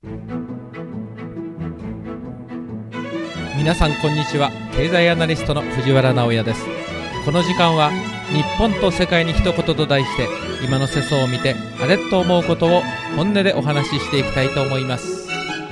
皆さんこんにちは。経済アナリストの藤原直也です。この時間は日本と世界に一言と題して、今の世相を見てあれっと思うことを本音でお話ししていきたいと思います。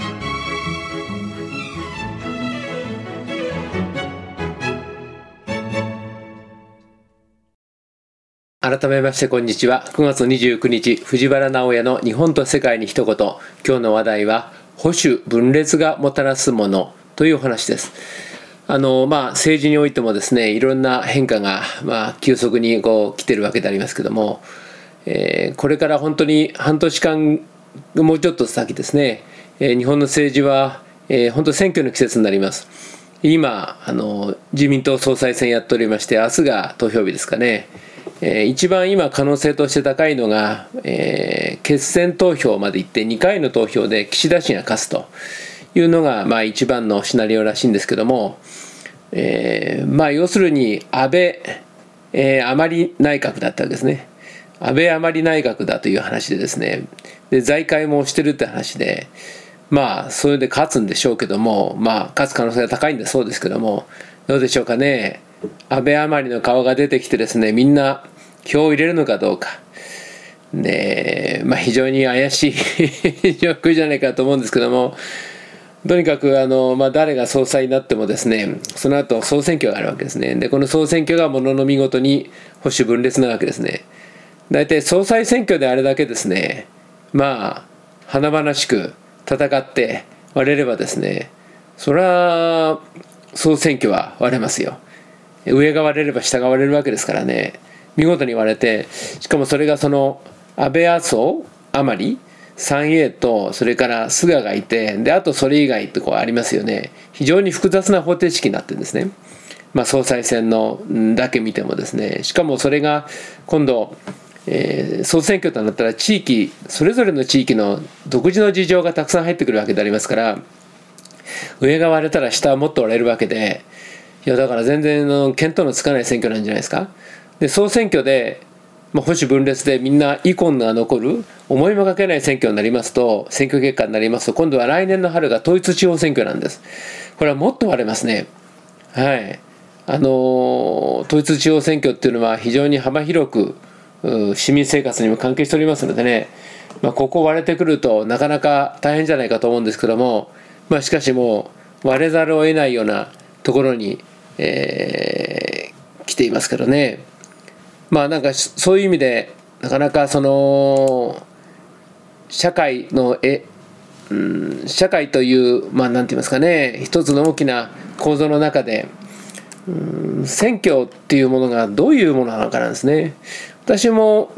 改めましてこんにちは。9月29日藤原直也の日本と世界に一言。今日の話題は保守分裂がもたらすものというお話です。政治においてもですね、いろんな変化が急速に来てるわけでありますけども、これから本当に半年間もうちょっと先ですね、日本の政治は、本当選挙の季節になります。今自民党総裁選やっておりまして、明日が投票日ですかね。一番今可能性として高いのが、決選投票まで行って2回の投票で岸田氏が勝つというのが一番のシナリオらしいんですけども、要するに安倍、甘利内閣だったわけですね。安倍甘利内閣だという話でですね、で財界もしてるって話で、それで勝つんでしょうけども、勝つ可能性が高いんだそうですけども、どうでしょうかね。安倍甘利の顔が出てきてですね、みんな票を入れるのかどうかで、非常に怪しい状況じゃないかと思うんですけども、とにかく誰が総裁になってもですね、その後総選挙があるわけですね。でこの総選挙がものの見事に保守分裂なわけですね。大体総裁選挙であれだけですね、華々しく戦って割れればですね、それは総選挙は割れますよ。上が割れれば下が割れるわけですからね。見事に割れて、しかもそれがその安倍麻生甘利 3A とそれから菅がいて、であとそれ以外ってありますよね。非常に複雑な方程式になってるんですね。総裁選のだけ見てもですね。しかもそれが今度、総選挙となったら地域それぞれの地域の独自の事情がたくさん入ってくるわけでありますから、上が割れたら下はもっと割れるわけで、だから全然見当のつかない選挙なんじゃないですか。で総選挙で、保守分裂でみんな遺恨が残る思いもかけない選挙になりますと、選挙結果になりますと、今度は来年の春が統一地方選挙なんです。これはもっと割れますね。はい。統一地方選挙っていうのは非常に幅広く市民生活にも関係しておりますのでね、ここ割れてくるとなかなか大変じゃないかと思うんですけども、しかしもう割れざるを得ないようなところに、来ていますけどね。なんかそういう意味でなかなかその社会の社会というなんて言いますかね、一つの大きな構造の中で選挙っていうものがどういうものなのかなんですね。私も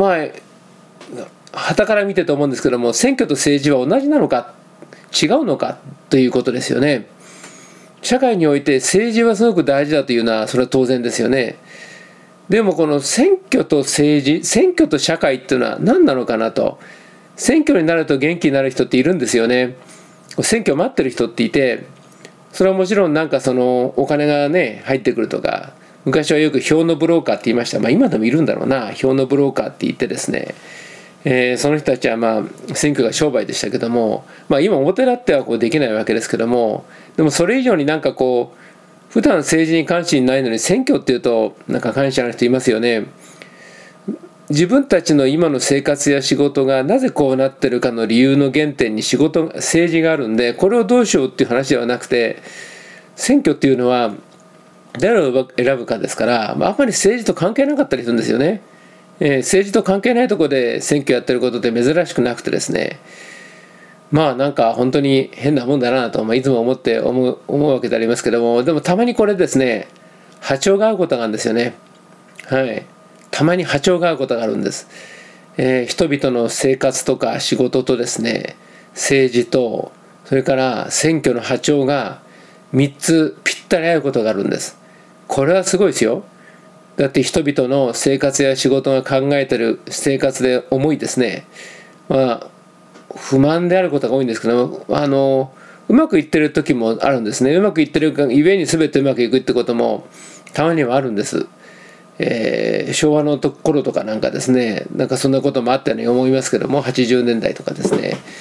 傍から見てと思うんですけども、選挙と政治は同じなのか違うのかということですよね。社会において政治はすごく大事だというのはそれは当然ですよね。でもこの選挙と政治、選挙と社会っていうのは何なのかなと。選挙になると元気になる人っているんですよね。選挙待ってる人っていて、それはもちろんそのお金がね入ってくるとか、昔はよく票のブローカーって言いました。今でもいるんだろうな、票のブローカーって言ってですね、その人たちは選挙が商売でしたけども、今表立ってはできないわけですけども、でもそれ以上に普段政治に関心ないのに選挙っていうと関心ある人いますよね。自分たちの今の生活や仕事がなぜこうなってるかの理由の原点に政治があるんで、これをどうしようっていう話ではなくて、選挙っていうのは誰を選ぶかですから、あんまり政治と関係なかったりするんですよね。政治と関係ないところで選挙やってることって珍しくなくてですね、本当に変なもんだなと、いつも思うわけでありますけども、でもたまにこれですね、波長が合うことがあるんですよね。はい。たまに波長が合うことがあるんです。人々の生活とか仕事とですね、政治とそれから選挙の波長が3つぴったり合うことがあるんです。これはすごいですよ。だって人々の生活や仕事が考えてる生活で重いですね、不満であることが多いんですけど、うまくいってる時もあるんですね。うまくいってるゆえに全てうまくいくってこともたまにはあるんです。昭和の頃とかですね、そんなこともあったように思いますけども、80年代とかですね。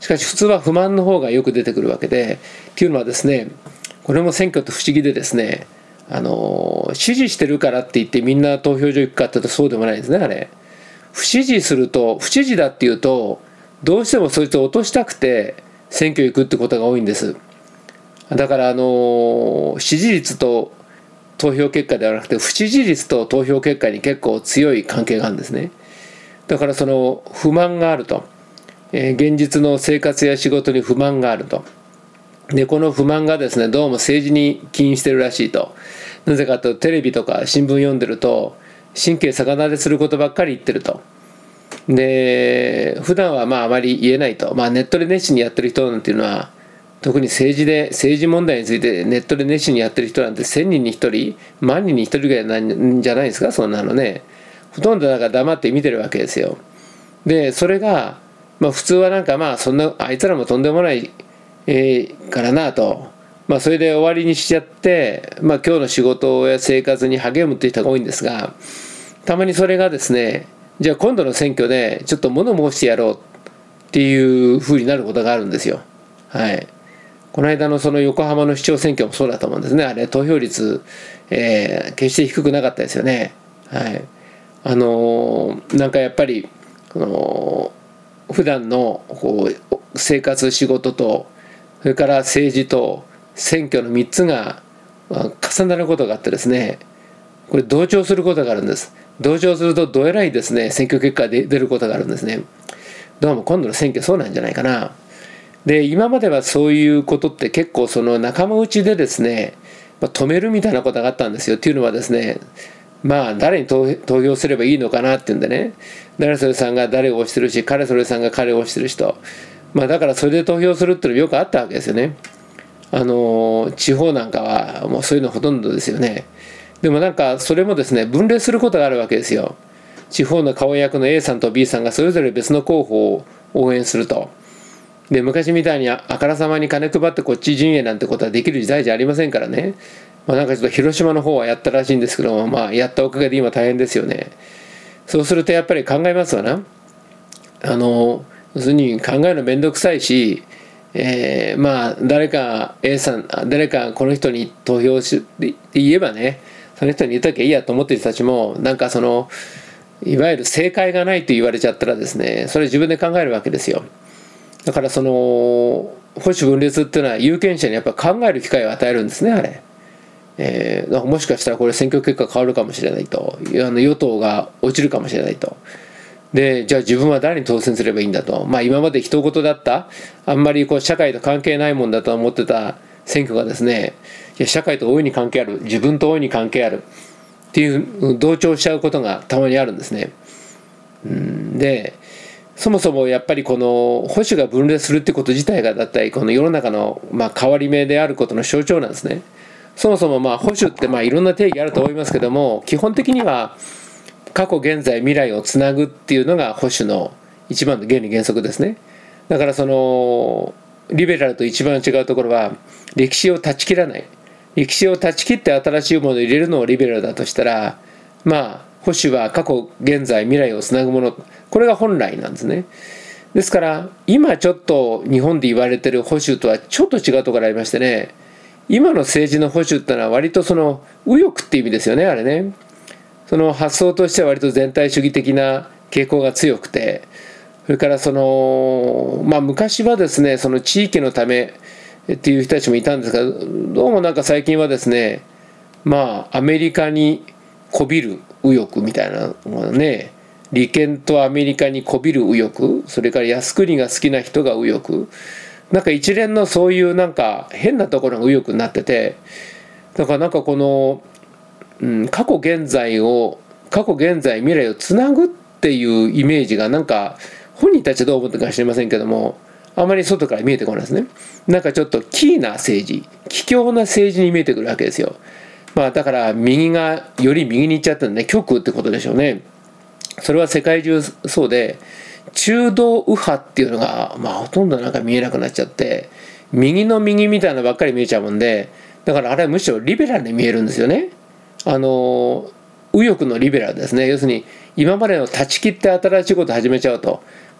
しかし普通は不満の方がよく出てくるわけで、っていうのはですね、これも選挙って不思議でですね、支持してるからって言ってみんな投票所行くかっていうとそうでもないんですね。あれ不支持すると、不支持だっていうとどうしてもそいつを落としたくて選挙行くってことが多いんです。だから支持率と投票結果ではなくて不支持率と投票結果に結構強い関係があるんですね。だからその不満があると、現実の生活や仕事に不満があると。でこの不満がですね、どうも政治に起因してるらしいと。なぜかというとテレビとか新聞読んでると神経逆なですることばっかり言ってると。で普段はあまり言えないと。ネットで熱心にやってる人なんていうのは、特に政治問題についてネットで熱心にやってる人なんて1000人に1人万人に1人ぐらいなんじゃないですか、そんなのね。ほとんどだから黙って見てるわけですよ。でそれが普通はそんなあいつらもとんでもないからなと、それで終わりにしちゃって、今日の仕事や生活に励むっていう人が多いんですが、たまにそれがですね、じゃあ今度の選挙でちょっと物申してやろうっていうふうになることがあるんですよ。はい。この間のその横浜の市長選挙もそうだと思うんですね。あれ投票率、決して低くなかったですよね。はい。やっぱり普段の生活仕事とそれから政治と選挙の3つが重なることがあってですね、これ同調することがあるんです。同調するとどえらいですね、選挙結果で出ることがあるんですね。どうも今度の選挙そうなんじゃないかな。で今まではそういうことって結構その仲間内でですね、止めるみたいなことがあったんですよ。っていうのはですね、誰に投票すればいいのかなっていうんでね、誰それさんが誰を推してるし、彼それさんが彼を推してる人、だからそれで投票するっていうのもよくあったわけですよね。地方なんかはもうそういうのほとんどですよね。でもそれもですね、分裂することがあるわけですよ。地方の顔役の A さんと B さんがそれぞれ別の候補を応援すると。で昔みたいにあからさまに金配ってこっち陣営なんてことはできる時代じゃありませんからね。ちょっと広島の方はやったらしいんですけども、やったおかげで今大変ですよね。そうするとやっぱり考えますわな。要するに考えるのめんどくさいし、誰か A さん、誰かこの人に投票して言えばね、その人に言っときゃいいやと思っている人たちもいわゆる正解がないと言われちゃったらですね、それ自分で考えるわけですよ。だから保守分裂っていうのは有権者にやっぱ考える機会を与えるんですね、あれ。もしかしたらこれ選挙結果変わるかもしれないと、与党が落ちるかもしれないと。でじゃあ自分は誰に当選すればいいんだと、今まで人事だった、あんまり社会と関係ないもんだと思ってた選挙がですね、いや社会と大いに関係ある、自分と大いに関係あるっていう同調しちゃうことがたまにあるんですね。でそもそもやっぱりこの保守が分裂するってこと自体がだったりこの世の中の変わり目であることの象徴なんですね。そもそも保守っていろんな定義あると思いますけども、基本的には過去現在未来をつなぐっていうのが保守の一番の原理原則ですね。だからリベラルと一番違うところは歴史を断ち切らない。歴史を断ち切って新しいものを入れるのをリベラルだとしたら、保守は過去現在未来をつなぐもの、これが本来なんですね。ですから今ちょっと日本で言われてる保守とはちょっと違うところがありましてね、今の政治の保守ってのは割と右翼っていう意味ですよね、あれね。その発想としては割と全体主義的な傾向が強くて、それから昔はですね、その地域のためっていう人たちもいたんですが、どうも最近はですね、アメリカにこびる右翼みたいなものね、利権とアメリカにこびる右翼、それから靖国が好きな人が右翼、一連のそういう変なところが右翼になってて、だから過去現在未来をつなぐっていうイメージが本人たちはどう思ってるか知りませんけども、あまり外から見えてこないですね。ちょっと奇異な政治、奇強な政治に見えてくるわけですよ。だから右がより右に行っちゃったんで、極右ってことでしょうね。それは世界中そうで、中道右派っていうのがほとんど見えなくなっちゃって、右の右みたいなのばっかり見えちゃうもんで、だからあれはむしろリベラルに見えるんですよね。右翼のリベラルですね。要するに今までの断ち切って新しいことを始めちゃうと、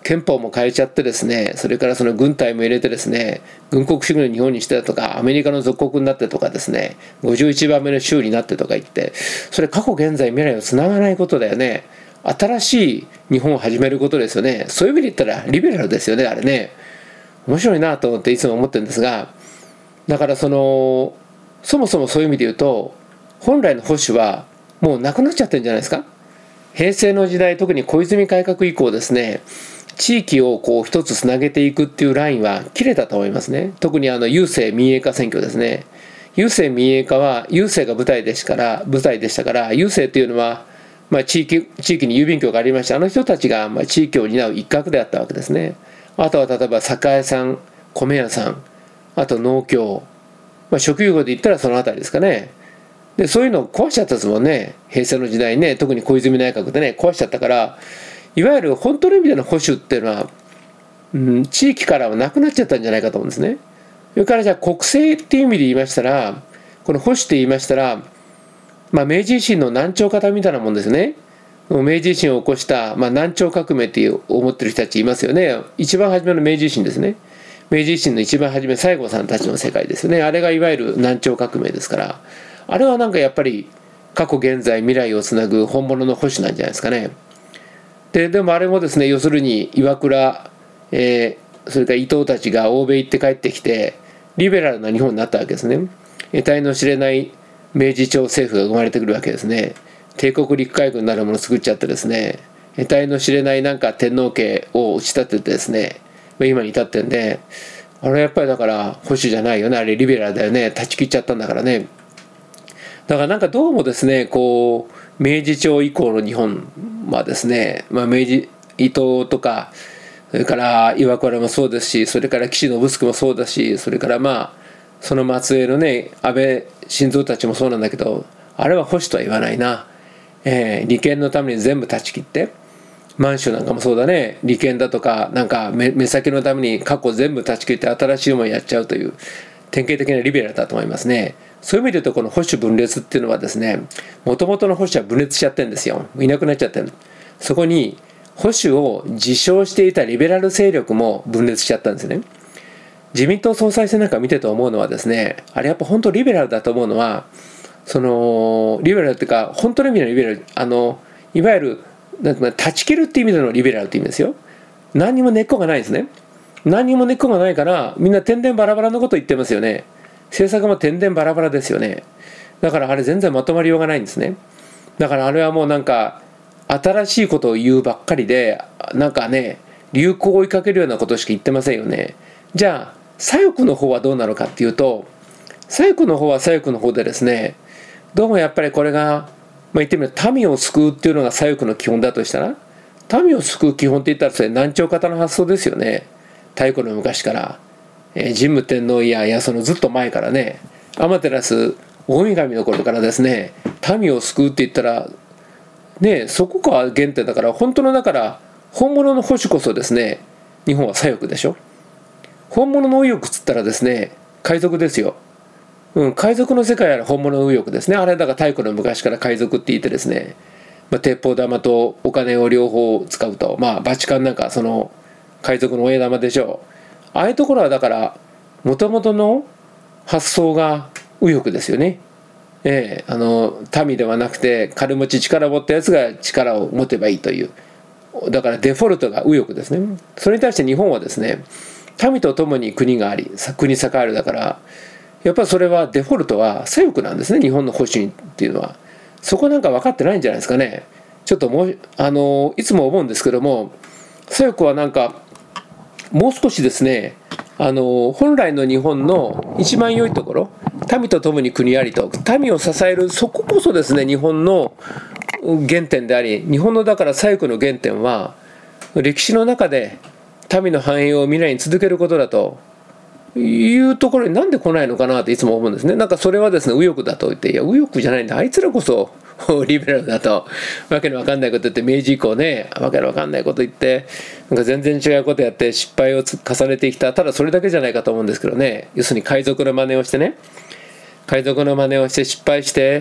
憲法も変えちゃってですね、それからその軍隊も入れてですね、軍国主義の日本にしてとか、アメリカの属国になってとかですね、51番目の州になってとか言って、それ過去現在未来をつながないことだよね。新しい日本を始めることですよね。そういう意味で言ったらリベラルですよね、あれね。面白いなと思っていつも思ってるんですが、だからそもそもそういう意味で言うと、本来の保守はもうなくなっちゃってるんじゃないですか。平成の時代、特に小泉改革以降ですね、地域をこう一つつなげていくっていうラインは切れたと思いますね。特に郵政民営化選挙ですね。郵政民営化は郵政が舞台でしたから、郵政っていうのは、地域に郵便局がありまして、あの人たちが地域を担う一角であったわけですね。あとは例えば酒屋さん、米屋さん、あと農協、職業で言ったらそのあたりですかね。でそういうのを壊しちゃったですもんね。平成の時代ね、特に小泉内閣でね、壊しちゃったから、いわゆる本当の意味での保守っていうのは、地域からはなくなっちゃったんじゃないかと思うんですね。それからじゃあ国政っていう意味で言いましたら、この保守って言いましたら、明治維新の南朝方みたいなもんですね。明治維新を起こした、南朝革命って思ってる人たちいますよね。一番初めの明治維新ですね。明治維新の一番初め、西郷さんたちの世界ですよね。あれがいわゆる南朝革命ですから、あれはなんかやっぱり過去現在未来をつなぐ本物の保守なんじゃないですかね。でもあれもですね、要するに岩倉、それから伊藤たちが欧米行って帰ってきてリベラルな日本になったわけですね。得体の知れない明治朝政府が生まれてくるわけですね。帝国陸海軍なるものを作っちゃってですね、得体の知れないなんか天皇家を打ち立ててですね、今に至ってんで、あれやっぱりだから保守じゃないよね、あれリベラルだよね、断ち切っちゃったんだからね。だからなんかどうもですね、こう明治朝以降の日本はですね、明治伊藤とか、それから岩倉もそうですし、それから岸信介もそうだし、それからその末裔のね安倍晋三たちもそうなんだけど、あれは保守とは言わないな。利権のために全部断ち切って、マンションなんかもそうだね、利権だとかなんか目先のために過去全部断ち切って新しいものをやっちゃうという典型的なリベラルだと思いますね。そういう意味で言うと、この保守分裂っていうのはですね、もともとの保守は分裂しちゃってるんですよ。いなくなっちゃってる。そこに保守を自称していたリベラル勢力も分裂しちゃったんですね。自民党総裁選なんか見てて思うのはですね、あれやっぱ本当リベラルだと思うのは、リベラルっていうか本当の意味のリベラル、いわゆる断ち切るっていう意味でのリベラルって意味ですよ。何にも根っこがないですね。何にも根っこがないからみんな天然バラバラのこと言ってますよね。政策も天然バラバラですよね。だからあれ全然まとまりようがないんですね。だからあれはもうなんか新しいことを言うばっかりで、なんかね流行を追いかけるようなことしか言ってませんよね。じゃあ左翼の方はどうなのかっていうと、左翼の方は左翼の方でですね、どうもやっぱりこれが、言ってみれば民を救うっていうのが左翼の基本だとしたら、民を救う基本って言ったらそれ南朝方の発想ですよね。太古の昔から、神武天皇やそのずっと前からね、天照大神の頃からですね、民を救うって言ったらね、そこが原点だから、本当のだから本物の保守こそですね、日本は左翼でしょ。本物の右翼っつったらですね、海賊ですよ。海賊の世界は本物の右翼ですね。あれだから太古の昔から海賊って言ってですね、鉄砲玉とお金を両方使うと、バチカンなんかその海賊の親玉でしょう。ああいうところはだからもともとの発想が右翼ですよね。民ではなくて金持ち力を持ったやつが力を持てばいいという、だからデフォルトが右翼ですね。それに対して日本はですね、民と共に国があり国栄えるだから、やっぱりそれはデフォルトは左翼なんですね、日本の保守っていうのは。そこなんか分かってないんじゃないですかね。ちょっといつも思うんですけども、左翼はなんかもう少しですね、本来の日本の一番良いところ、民と共に国ありと、民を支える、そここそですね、日本の原点であり、日本のだから左翼の原点は歴史の中で民の繁栄を未来に続けることだというところになんで来ないのかなっていつも思うんですね。なんかそれはですね、右翼だと言って、いや右翼じゃないんだ、あいつらこそリベラルだと、わけのわかんないこと言って、明治以降ね、わけのわかんないこと言って、なんか全然違うことやって失敗を重ねてきた。ただそれだけじゃないかと思うんですけどね。要するに海賊の真似をしてね、海賊の真似をして失敗して、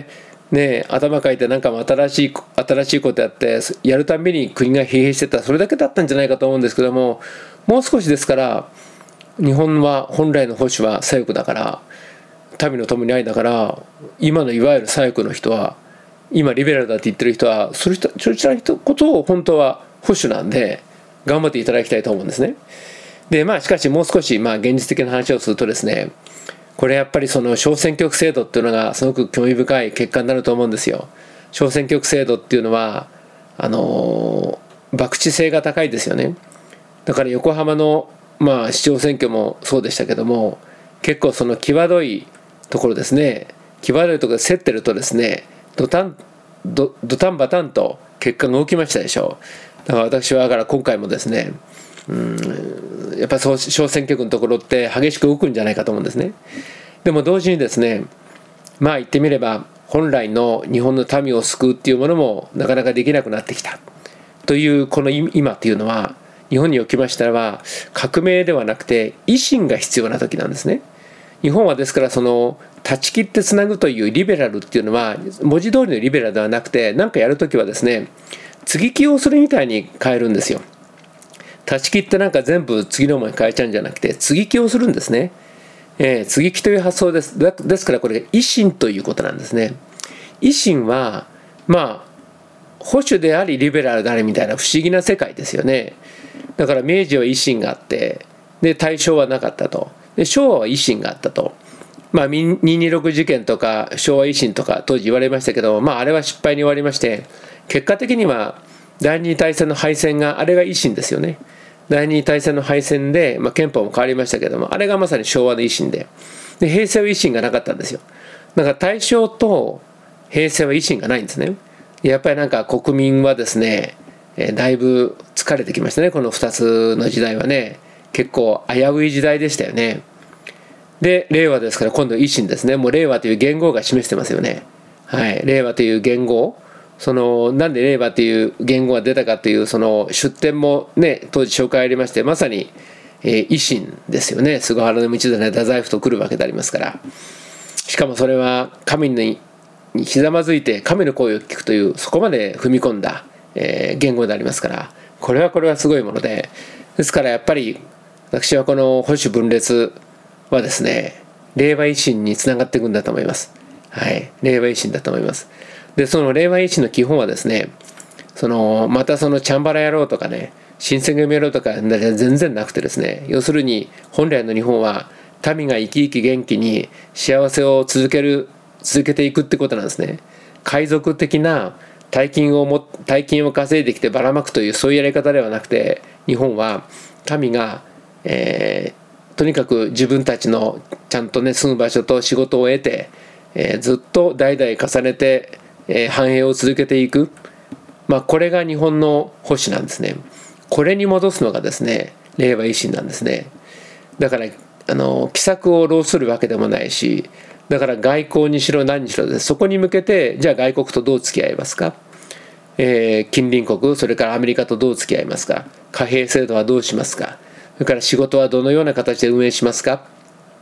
ね、頭かいてなんかも新しいことやってやるたびに国が疲弊してた、それだけだったんじゃないかと思うんですけども、もう少しですから日本は本来の保守は左翼だから、民の共に愛だから、今のいわゆる左翼の人は、今リベラルだって言ってる人はそちらのことを本当は保守なんで頑張っていただきたいと思うんですね。でしかしもう少し現実的な話をするとですね、これやっぱりその小選挙区制度っていうのがすごく興味深い結果になると思うんですよ。小選挙区制度っていうのは博打性が高いですよね。だから横浜の市長選挙もそうでしたけども、結構その際どいところですね、際どいところで競ってるとですね、ドタンバタンと結果が起きましたでしょう。だから私は今回もですね、やっぱり小選挙区のところって激しく動くんじゃないかと思うんですね。でも同時にですね、言ってみれば本来の日本の民を救うっていうものもなかなかできなくなってきたというこの今っていうのは、日本におきましたらば革命ではなくて維新が必要な時なんですね。日本はですからその断ち切ってつなぐというリベラルっていうのは文字通りのリベラルではなくて、何かやるときはですね、継ぎ木をするみたいに変えるんですよ。断ち切って全部次のものに変えちゃうんじゃなくて、継ぎ木をするんですね。継ぎ木という発想です。ですからこれが維新ということなんですね。維新は保守でありリベラルでありみたいな不思議な世界ですよね。だから明治は維新があって、で大正はなかったと、で昭和は維新があったと。226事件とか昭和維新とか当時言われましたけど、あれは失敗に終わりまして、結果的には第二次大戦の敗戦があれが維新ですよね。第二次大戦の敗戦で、憲法も変わりましたけども、あれがまさに昭和の維新で、平成は維新がなかったんですよ。だから大正と平成は維新がないんですね。やっぱり国民はですね、だいぶ疲れてきましたね。この2つの時代はね、結構危うい時代でしたよね。で令和ですから今度維新ですね。もう令和という元号が示してますよね。令和という元号、なんで令和という元号が出たかというその出典もね、当時紹介ありまして、まさに、維新ですよね。菅原道真太宰府と来るわけでありますから、しかもそれは神にひざまずいて神の声を聞くという、そこまで踏み込んだ、言語でありますから、これはすごいもので、ですからやっぱり私はこの保守分裂はですね、令和維新につながっていくんだと思います。令和維新だと思います。でその令和維新の基本はですね、またチャンバラ野郎とかね、新選組野郎とか全然なくてですね、要するに本来の日本は民が生き生き元気に幸せを続けていくってことなんですね。海賊的な大金を稼いできてばらまくという、そういうやり方ではなくて、日本は民が、とにかく自分たちのちゃんとね住む場所と仕事を得て、ずっと代々重ねて、繁栄を続けていく、これが日本の保守なんですね。これに戻すのがですね令和維新なんですね。だから奇策を浪するわけでもないし、だから外交にしろ何にしろです、そこに向けてじゃあ外国とどう付き合いますか、近隣国、それからアメリカとどう付き合いますか、貨幣制度はどうしますか、それから仕事はどのような形で運営しますか、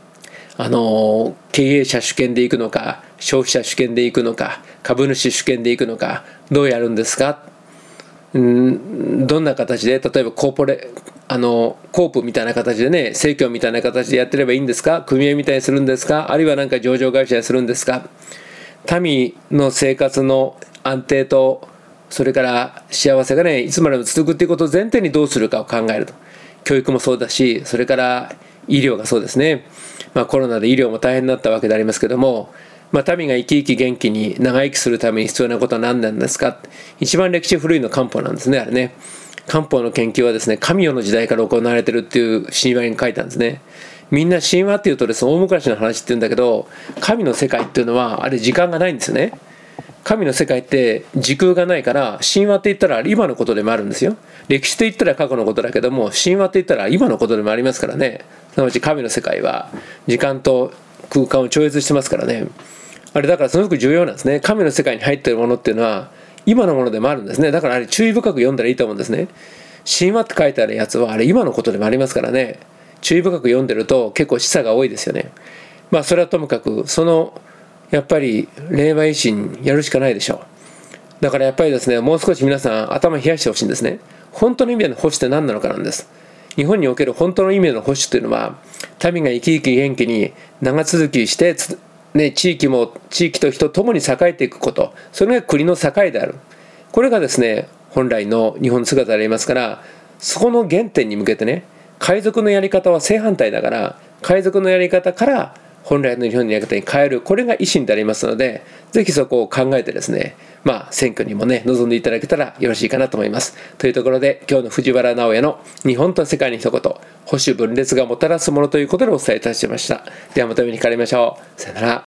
経営者主権でいくのか、消費者主権でいくのか、株主主権でいくのか、どうやるんですか、どんな形で、例えばコープみたいな形でね、生協みたいな形でやってればいいんですか、組合みたいにするんですか、あるいは上場会社にするんですか。民の生活の安定と、それから幸せがねいつまでも続くっていうことを前提にどうするかを考えると。教育もそうだし、それから医療がそうですね。コロナで医療も大変になったわけでありますけども、民が生き生き元気に長生きするために必要なことは何なんですか。一番歴史古いの漢方なんですね、あれね。漢方の研究はですね、神代の時代から行われてるっていう神話に書いたんですね。みんな神話っていうとですね、大昔の話って言うんだけど、神の世界っていうのはあれ時間がないんですよね。神の世界って時空がないから、神話って言ったら今のことでもあるんですよ。歴史と言ったら過去のことだけども、神話って言ったら今のことでもありますからね。すなわち神の世界は時間と空間を超越してますからね。あれだからすごく重要なんですね。神の世界に入っているものっていうのは今のものでもあるんですね。だからあれ注意深く読んだらいいと思うんですね。神話って書いてあるやつはあれ今のことでもありますからね。注意深く読んでると結構示唆が多いですよね。それはともかく、そのやっぱり令和維新やるしかないでしょう。だからやっぱりですね、もう少し皆さん頭冷やしてほしいんですね。本当の意味での保守って何なのかなんです。日本における本当の意味での保守というのは、民が生き生き元気に長続きして地域と人ともに栄えていくこと、それが国の栄である。これがですね、本来の日本の姿でありますから、そこの原点に向けてね、海賊のやり方は正反対だから、海賊のやり方から本来の日本のやり方に変える、これが維新でありますので、ぜひそこを考えてですね、選挙にもね、臨んでいただけたらよろしいかなと思います。というところで、今日の藤原直哉の日本と世界に一言、保守分裂がもたらすものということでお伝えいたしました。ではまたお目にかかりましょう。さよなら。